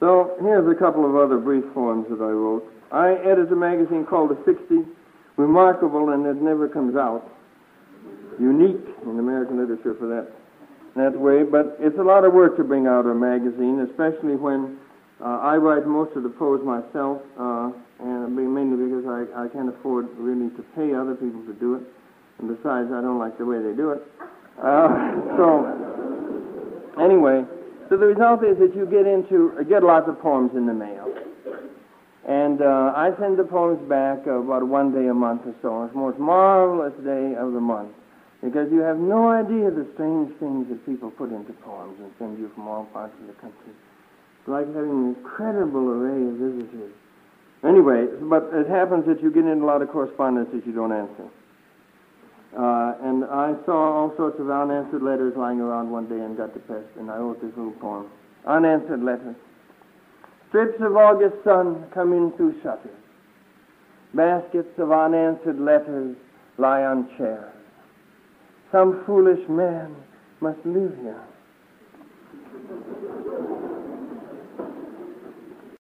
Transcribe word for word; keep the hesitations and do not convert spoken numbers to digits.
So here's a couple of other brief poems that I wrote. I edit a magazine called The sixties, remarkable, and it never comes out. Unique in American literature for that that way, but it's a lot of work to bring out a magazine, especially when uh, I write most of the prose myself, uh, and mainly because I, I can't afford really to pay other people to do it, and besides, I don't like the way they do it. Uh, so, anyway, so the result is that you get into, uh, get lots of poems in the mail. And uh, I send the poems back uh, about one day a month or so. It's the most marvelous day of the month, because you have no idea the strange things that people put into poems and send you from all parts of the country. It's like having an incredible array of visitors. Anyway, but it happens that you get in a lot of correspondence that you don't answer. Uh, and I saw all sorts of unanswered letters lying around one day and got depressed, and I wrote this little poem. Unanswered letters. Strips of August sun come in through shutters. Baskets of unanswered letters lie on chairs. Some foolish man must live here.